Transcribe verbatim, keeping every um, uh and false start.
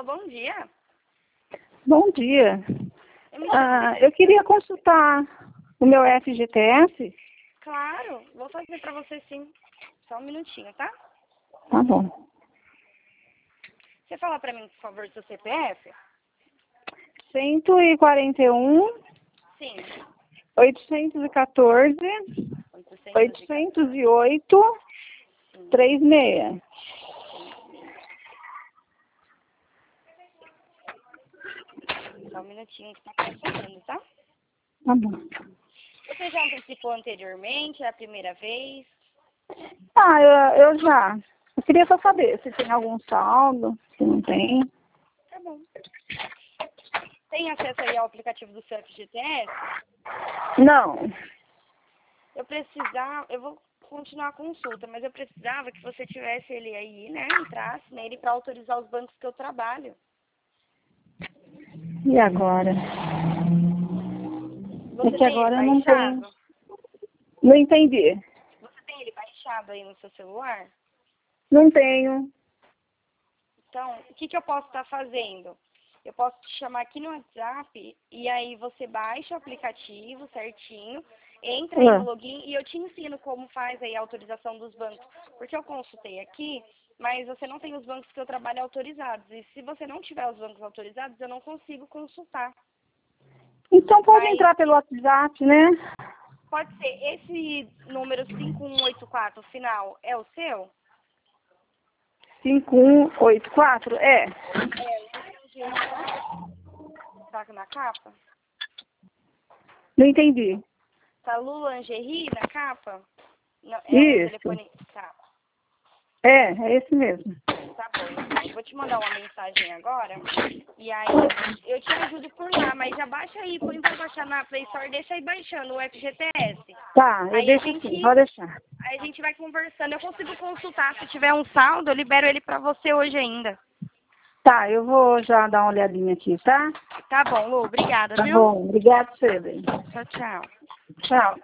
bom dia. Bom dia. Ah, eu queria consultar o meu F G T S. Claro, vou fazer para você sim. Só um minutinho, tá? Tá bom. Você fala para mim, por favor, seu C P F? cento e quarenta e um, Sim. oitocentos e quatorze, oitocentos e oito, trinta e seis. Só um minutinho que tá processando, tá? Tá bom. Você já antecipou anteriormente? É a primeira vez? Ah, eu, eu já. Eu queria só saber se tem algum saldo, se não tem. Tá bom. Tem acesso aí ao aplicativo do seu F G T S? Não. Eu precisava, eu vou continuar a consulta, mas eu precisava que você tivesse ele aí, né? Entrasse nele para autorizar os bancos que eu trabalho. E agora? Você É que tem agora eu ele não baixado? tenho. Não entendi. Você tem ele baixado aí no seu celular? Não tenho. Então, o que, que eu posso estar fazendo? Eu posso te chamar aqui no WhatsApp e aí você baixa o aplicativo certinho, entra aí Ah. no login e eu te ensino como faz aí a autorização dos bancos. Porque eu consultei aqui, mas você não tem os bancos que eu trabalho autorizados. E se você não tiver os bancos autorizados, eu não consigo consultar. Então pode Mas entrar pelo WhatsApp, né? pode ser, esse número cinco um oito quatro final é o seu? cinco um oito quatro? É. É, tá na capa? Não entendi. Tá Lula Angeri na capa? Não, é um Isso. telefone. Tá, É, é esse mesmo. tá bom, então. Eu vou te mandar uma mensagem agora. E aí eu te ajudo por lá, mas já baixa aí, põe pra baixar na Play Store, deixa aí baixando o F G T S. Tá, eu Aí a deixo gente, assim, pode deixar. aí a gente vai conversando. Eu consigo consultar. Se tiver um saldo, eu libero ele pra você hoje ainda. Tá, eu vou já dar uma olhadinha aqui, tá? Tá bom, Lu, obrigada, Tá viu? bom, obrigado, Cedro. Tchau, tchau. Tchau.